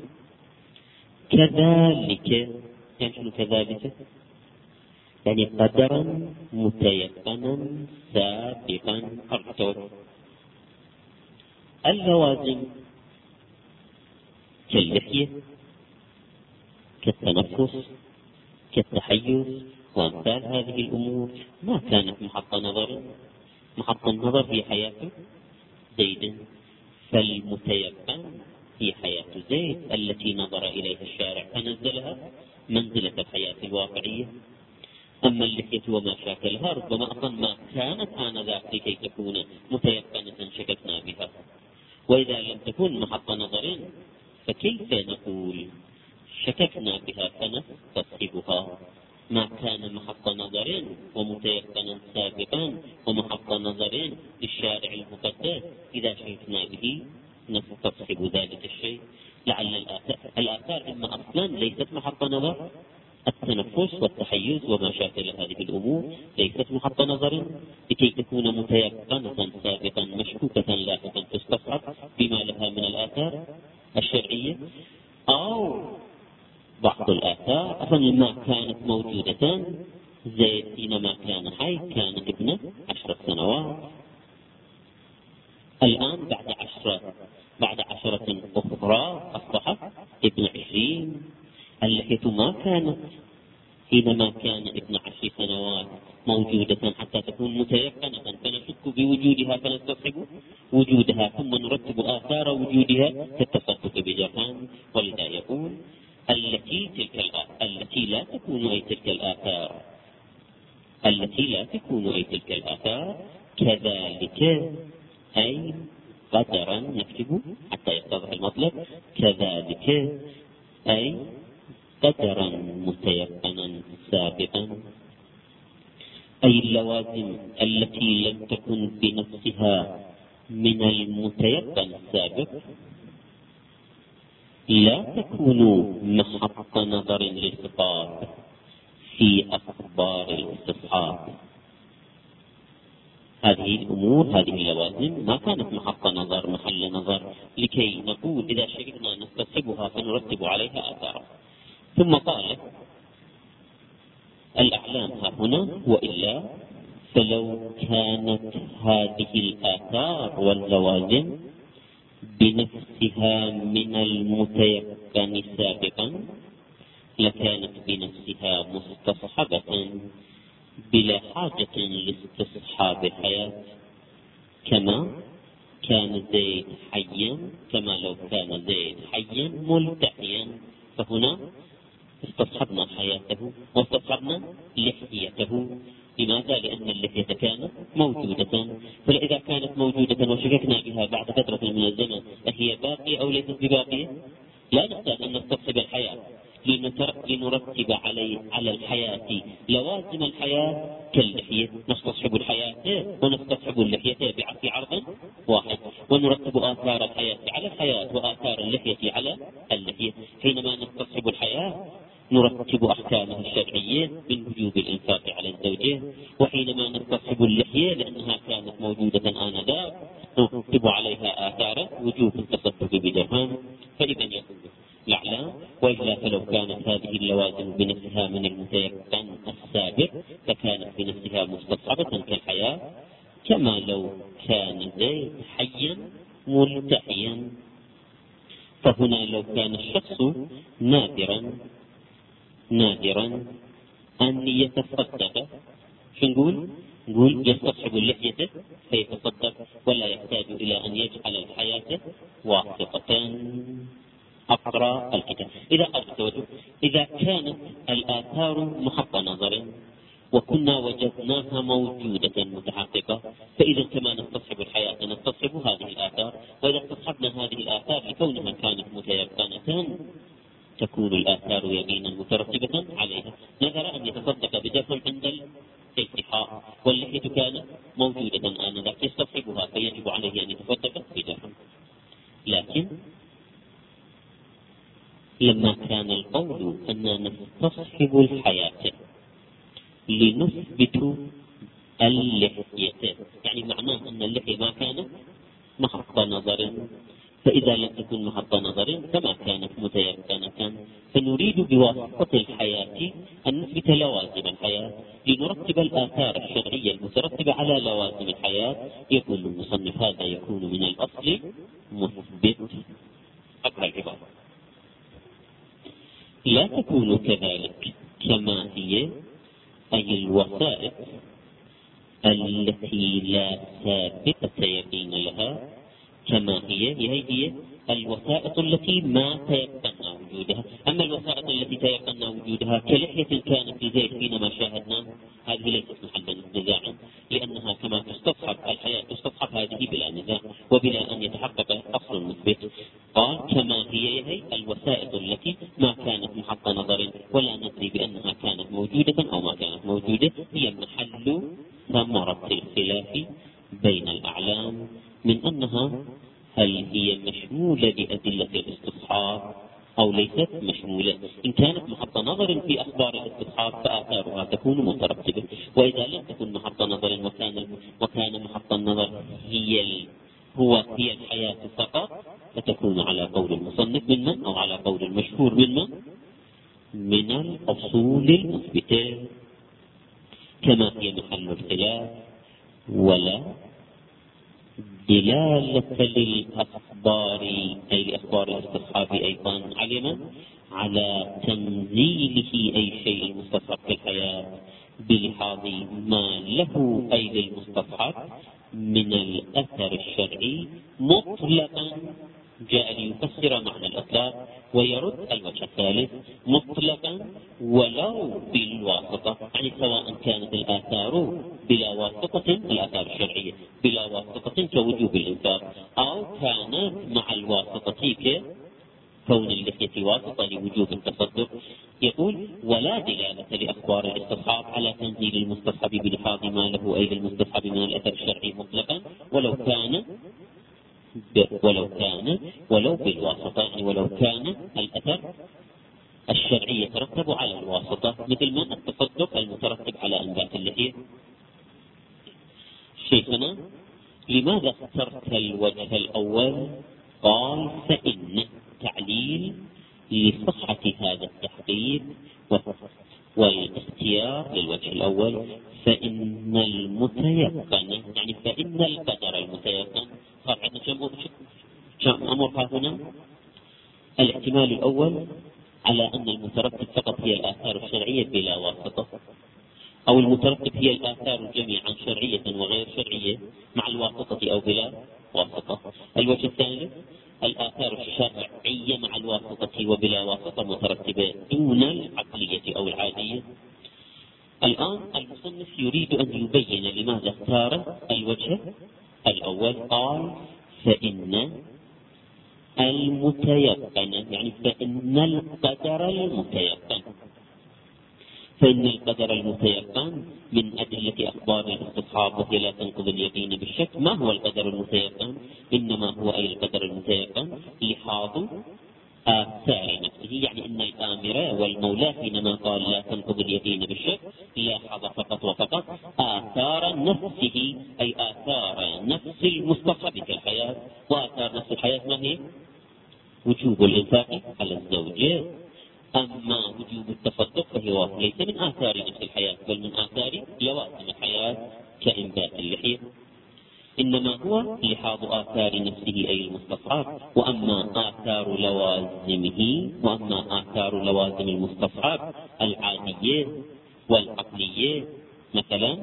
كذلك. يعني شنو كذلك؟ يعني قدرا متيقنا سابقا أكثر. اللوازم كاللحية كالتنفس كالتحيز وأمثال هذه الأمور ما كانت محط نظر محط النظر في حياة زيد، فالمتيقن في حياة زيد التي نظر إليها الشارع فنزلها منزلة الحياة الواقعية. أما اللحية وما شاكلها ربما أصلا ما كانت آنذاك لكي تكون متيقنة شككنا بها، وإذا لم تكن محط نظر فكيف نقول شككنا بها فنستصحبها؟ ما كان محط نظر ومتيقنا سابقا ومحط نظر للشارع المقدس إذا شككنا به نستصحب ذلك الشيء. لعل الآثار, الآثار إما أصلا ليست محط نظر، التنفس والتحيز وما شاكل هذه الأمور ليست محط نظر لكي تكون متيقنة سابقا مشكوكة لاحقا تستصحب بما لها من الآثار الشرعية، أو بعض الآثار أصلا ما كانت موجودة زي حينما كان حي كان ابن عشر سنوات، الآن بعد عشرة بعد عشرة أخرى أصبح ابن عشرين. اللحية ما كانت حينما كان ابن عشر سنوات موجودة حتى تكون متيقنة فنشك بوجودها فنستصحب وجودها ثم نرتب آثار وجودها كالتصدق بجرهان. ولذا يقول التي تلك الآثار التي لا تكون أي تلك الآثار التي لا تكون أي تلك الآثار كذلك أي قدرا نكتب حتى يتضح المطلب كذلك أي قدرا متيقنا سابقا، أي اللوازم التي لم تكن بنفسها من المتيقن السابق لا تكون محط نظر للخطاب في أخبار الاستصحاب. هذه الأمور هذه اللوازم ما كانت محط نظر محل نظر لكي نقول إذا شئنا نستصحبها فنرتب عليها آثارها. ثم قال الأعلام ها هنا وإلا فلو كانت هذه الآثار واللوازم بنفسها من المتيقن سابقا لكانت بنفسها مستصحبة بلا حاجة لاستصحاب الحياة، كما كان زيد حيا كما لو كان زيد حيا ملتحيا، فهنا استصحبنا حياته واستصحبنا لحيته. لماذا؟ لأن اللحية كانت موجودة، فإذا كانت موجودة وشككنا بها بعد فترة من الزمن أهي باقية أو ليست بباقية؟ لا نحتاج أن نستصحب الحياة لنرتب علي على الحياة لوازم الحياة كاللحية، نستصحب الحياة ونستصحب اللحية بعرض عرض واحد، ونرتب آثار الحياة على الحياة وآثار اللحية على اللحية. حينما نستصحب الحياة نرتب أحكامها الشرعية من وجوب الإنفاق على الزوجين، وحينما نستصحب اللحية لأنها كانت موجودة آنذاك نرتب عليها آثار وجوب التصدق بدرهم. فإذا يقول الأعلام وإلا فلو كانت هذه اللوازم بنفسها من المتيقن السابق فكانت بنفسها مستصحبة كالحياة، كما لو كان زيد حيا ملتحيا. فهنا لو كان الشخص نادرا نادرا أن يتصدق، شو نقول؟ نقول يستصحب اللحية فيتصدق ولا يحتاج إلى أن يجعل الحياة واثقة. أقرأ الكتاب. إذا أردت إذا كانت الآثار محط نظر وكنا وجدناها موجودة متحققة، فإذا كما نستصحب الحياة نستصحب هذه الآثار، وإذا استصحبنا هذه الآثار لكونها كانت متيقنة تكون الآثار يقينا مترتبة عليها. نذر أن يتصدق بدرهم عند الالتحاء واللحية كانت موجودة آنذاك يستصحبها فيجب عليه أن يتصدق بدرهم. لكن لما كان القول أننا نستصحب الحياة لنثبت اللحية، يعني معناه أن اللحية ما كانت محط نظر، فإذا لم تكن محط نظر فما كانت متيقنة، فنريد بواسطة الحياة أن نثبت لوازم الحياة لنرتب الآثار الشرعية المترتبة على لوازم الحياة. يقول المصنف هذا يكون من الأصل مثبت. أقرأ العبارة: لا تكون كذلك كما هي، أي الوسائط التي لا سابقة يقين لها، كما هي هي هي الوسائط التي ما تيقنا وجودها. أما الوسائط التي تيقنا وجودها كلحية كانت في زيد حينما شاهدنا، هذه ليست محلا نزاع، لأنها كما تستصحب الحياة تستصحب هذه بلا نزاع وبلا أن يتحقق أصل مثبت. قال كما هي هي الوسائط التي ما كانت محط نظر ولا ندري بأنها كانت موجودة أو ما كانت موجودة، هي محل ثمرة الخلاف بين الأعلام من أنها هل هي مشمولة بأدلة الاستصحاب أو ليست مشمولة. إن كانت محط نظر في أخبار الاستصحاب فآثارها تكون مترتبة، وإذا لم تكن محط نظر وكان وكان محط النظر هي ال... هو هي الحياة فقط، فتكون على قول المصنف منا أو على قول المشهور منا من الأصول المثبتة كما هي محل الخلاف. ولا دلالة للأخبار أي لأخبار الاستصحاب أيضا علما على تنزيله أي شيء المستصحب في الحياة بلحاظ ما له أي للمستصحب من الأثر الشرعي مطلقا، جاء ليفسر معنى الإطلاق ويرد الوجه الثالث مطلقا ولو بالواسطة، يعني سواء كانت الآثار بلا واسطة الآثار الشرعية بلا واسطة كوجوب الإنفاق، أو كانت مع الواسطة كون اللحية واسطة لوجوب التصدق. يقول ولا دلالة لأخبار الاستصحاب على تنزيل المستصحب بلحاظ ما له أي المستصحب من الأثر الشرعي مطلقا ولو كان ولو كان ولو بالواسطة، يعني ولو كان الأثر الشرعي يترتب على الواسطة، مثل ما التصدق المترتب على أنبات اللحية. شيخنا لماذا اخترت الوجه الأول؟ قال فإن تعليل لصحة هذا التحقيق والاختيار للوجه الأول، فإن المتيقن يعني فإن القدر المتيقن صار عندنا كم أمر هنا. الاحتمال الأول على أن المترتب فقط هي الآثار الشرعية بلا واسطة، أو المترتب هي الآثار جميعا شرعية وغير شرعية مع الواسطة أو بلا واسطة. الوجه الثالث الآثار الشرعية مع الواسطة وبلا واسطة مترتبة دون العقلية أو العادية. الآن المصنف يريد أن يبين لماذا اختار الوجه الأول. قال فإن المتيقن يعني فإن القدر المتيقن فإن القدر المتيقن من أدلة أخبار الاستصحاب وهي لا تنقض اليقين بالشك. ما هو القدر المتيقن؟ إنما هو أي القدر المتيقن لحاظ آثار نفسه، يعني إن الآمر والمولى حينما قال لا تنقض اليقين بالشك لاحظ فقط وفقط آثار نفسه، أي آثار نفس المستصحب كالحياة. وآثار نفس الحياة ما هي؟ وجوب الإنفاق على الزوجة. أما وجوب التصدق فهو ليس من آثار نفس الحياة بل من آثار لوازم الحياة كإنبات اللحية. إنما هو لحاظ آثار نفسه أي المستصحب، وأما آثار لوازمه وأما آثار لوازم المستصحب العادية والعقلية مثلا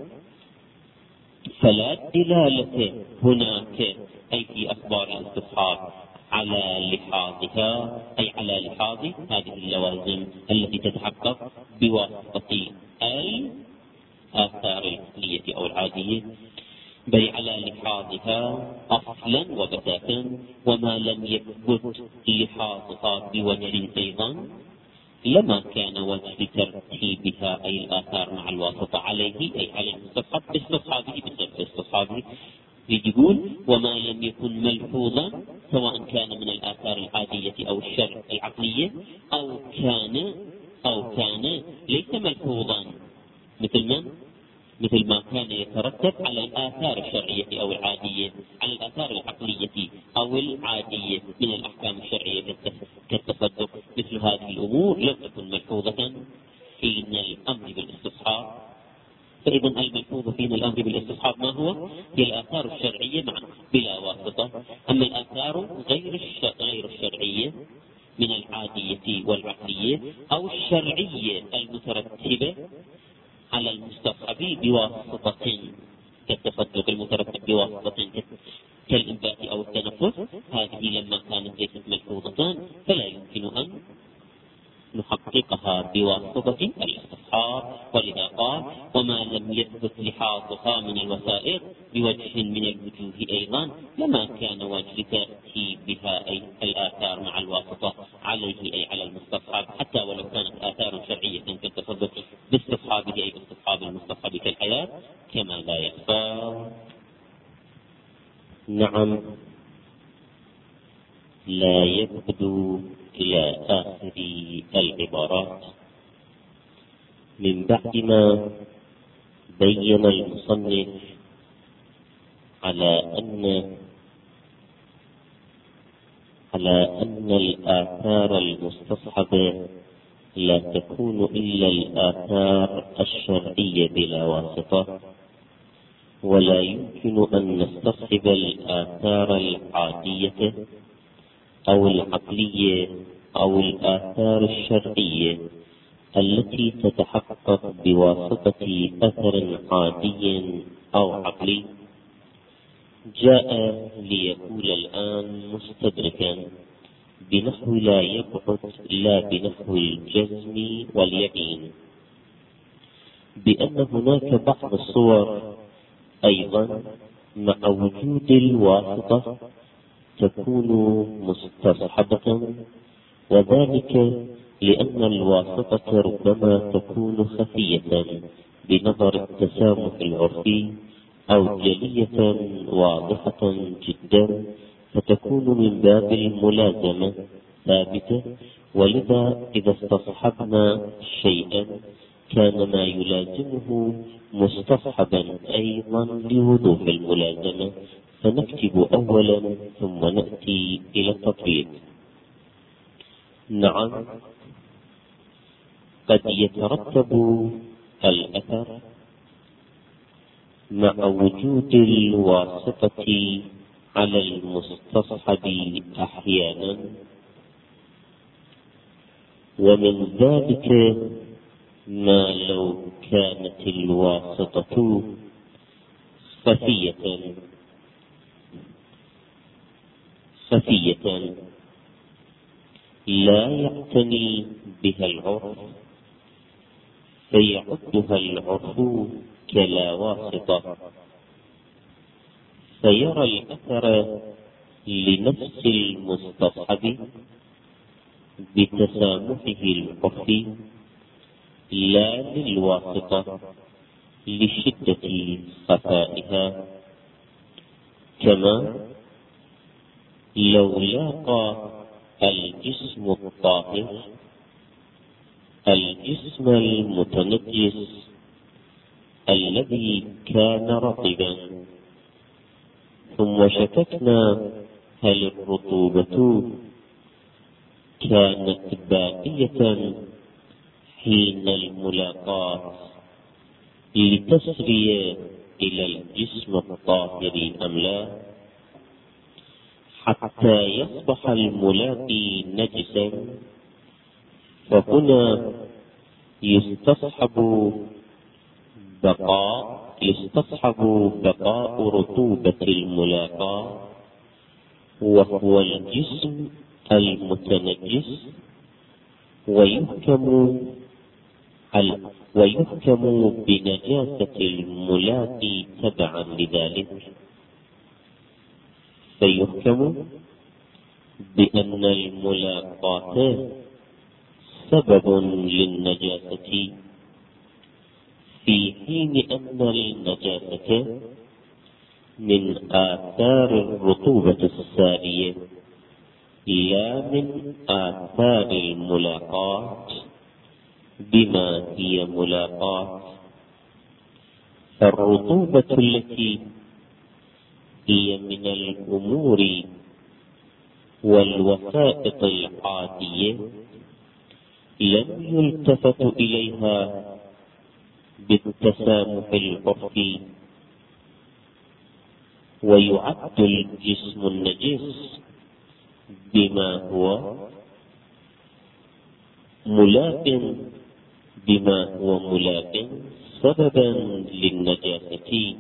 فلا دلالة هناك أي في أخبار الاستصحاب على لحاظها، أي على لحاظ هذه اللوازم التي تتحقق بواسطة الآثار العقلية أو العادية، بل على لحاظها أصلا وبتاتا، وما لم يثبت لحاظها بوجه أيضا لما كان وجه ترتيبها أي الآثار مع الواسطة عليه أي على المستصحب باستصحابه بسبب استصحابه. يقول وما لم يكن ملحوظا سواء كان من الآثار العادية أو الشرع العقلية أو كان أو كان ليس ملحوظا مثل من؟ مثل ما كان يترتب على الآثار الشرعية أو العادية، على الآثار العقلية أو العادية من الأحكام الشرعية كالتصدق. مثل هذه الأمور لم تكن ملحوظة حين الأمر بالاستصحاب، فإذا الملحوظ حين الأمر بالاستصحاب ما هو؟ هي الآثار الشرعية مع بلا واسطة. أما الآثار غير غير الشرعية من العادية والعقلية أو الشرعية المترتبة على المستصحب بواسطة كالتصدق المترتب بواسطة كالإنبات أو التنفس، هذه لما كانت ليست ملحوظة فلا يمكن أن نحققها بواسطة الاستصحاب. ولذا قال وما لم يثبت لحاظها من الوسائط بوجه من الوجوه أيضا لما كان وجه ترتيبها أي الآثار مع الواسطة عليه أي على المستصحب، حتى ولو كانت آثار شرعية كالتصدق باستصحابه أي باستصحاب المستصحب كالحياة كما لا يخفى. نعم، لا يبدو إلى آخر العبارات من بعد ما بين المصنف على أن على أن الآثار المستصحبة لا تكون إلا الآثار الشرعية بلا واسطة، ولا يمكن أن نستصحب الآثار العادية أو العقلية أو الآثار الشرعية التي تتحقق بواسطة أثر عادي أو عقلي. جاء ليقول الآن مستدركا بنحو لا يبعد لا بنحو الجزم واليقين بأن هناك بعض الصور أيضا مع وجود الواسطة تكون مستصحبة، وذلك لأن الواسطة ربما تكون خفية بنظر التسامح العرفي أو جلية واضحة جدا فتكون من باب الملازمة ثابتة، ولذا إذا استصحبنا شيئا كان ما يلازمه مستصحبا أيضا لوضوح الملازمة، فنكتب أولا ثم نأتي إلى التطبيق. نعم، قد يترتب الأثر مع وجود الواسطة على المستصحب أحيانا، ومن ذلك ما لو كانت الواسطة خفية خفية لا يعتني بها العرف فيعدها العرف كلا واسطة، فيرى الأثر لنفس المستصحب بتسامحه العرفي لا للواسطة لشدة خفائها. كما لو لاقى الجسم الطاهر الجسم المتنجس الذي كان رطبا ثم شككنا هل الرطوبة كانت باقية حين الملاقاة لتسري إلى الجسم الطاهر أم لا، حتى يصبح الملاقي نجسا، فهنا يستصحب بقاء يستصحب بقاء رطوبة الملاقاة، وهو الجسم المتنجس، ويحكم ويحكم بنجاسة الملاقي تبعا لذلك، فيحكم بأن الملاقاة سبب للنجاسة، في حين أن النجاسة من آثار الرطوبة السارية لا من آثار الملاقاة بما هي ملاقاة. فالرطوبة التي هي من الأمور والوسائط العادية لم يلتفت إليها بالتسامح العرفي، ويعد الجسم النجس بما هو ملاق بما هو ملاق سببا للنجاسة.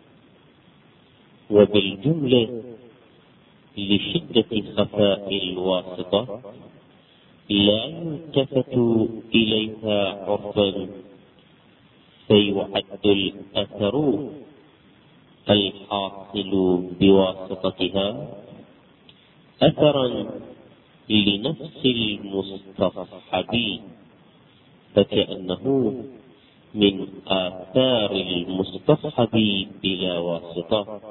وبالجملة لشدة خفاء الواسطة لا يلتفت إليها عرفا، فيعد الأثر الحاصل بواسطتها أثرا لنفس المستصحب، فكأنه من آثار المستصحب بلا واسطة.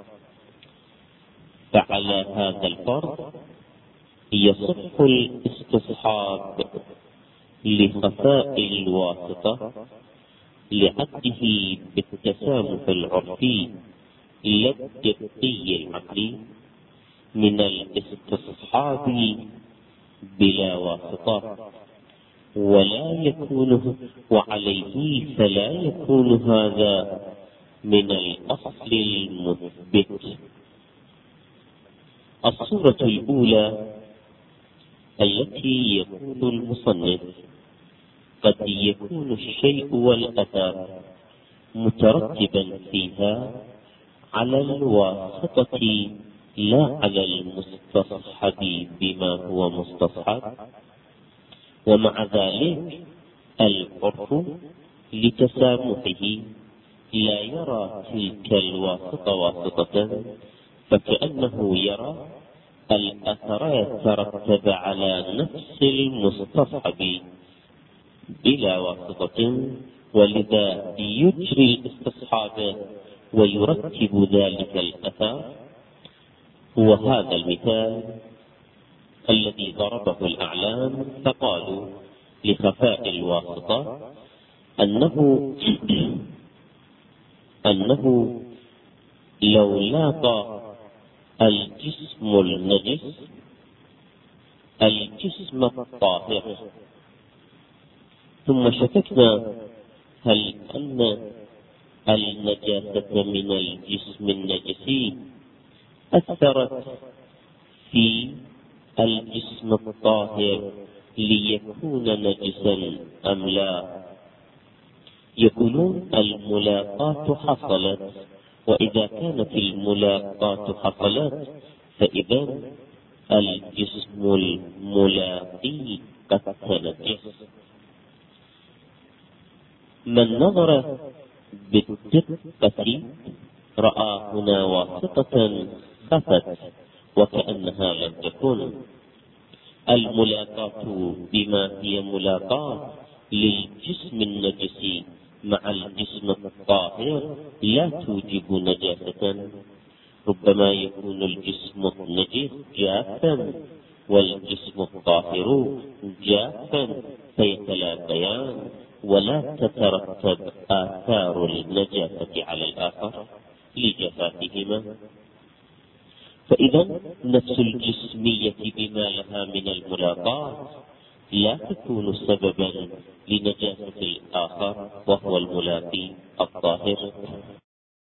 فعلى هذا الفرض يصح الاستصحاب لخفاء الواسطة لعده بالتسامح العرفي لا الدقي العقلي من الاستصحاب بلا واسطة، ولا يكون وعليه فلا يكون هذا من الأصل المثبت. الصورة الأولى التي يقول المصنف قد يكون الشيء والأثر مترتبا فيها على الواسطة لا على المستصحب بما هو مستصحب، ومع ذلك العرف لتسامحه لا يرى تلك الواسطة واسطة، فكأنه يرى الأثر يترتب على نفس المستصحب بلا واسطة، ولذا يجري الاستصحاب ويرتب ذلك الأثر. هو هذا المثال الذي ضربه الأعلام، فقالوا لخفاء الواسطة أنه أنه لو لاقى الجسم النجس الجسم الطاهر ثم شككنا هل أن النجاسة من الجسم النجس أثرت في الجسم الطاهر ليكون نجسا أم لا، يقولون الملاقاة حصلت، وإذا كانت الملاقاة حصلت فإذا الجسم الملاقي قد تنجس. من نظر بالدقة رأى هنا واسطة خفت وكأنها لم تكن. الملاقاة بما هي ملاقاة للجسم النجس مع الجسم الطاهر لا توجب نجاسة، ربما يكون الجسم النجس جافا والجسم الطاهر جافا فيتلاقيان ولا تترتب آثار النجاسة على الآخر لجفافهما. فإذا نفس الجسمية بما لها من الملاقاة لا تكون سببا لنجاسة الآخر وهو الملاقي الطاهر.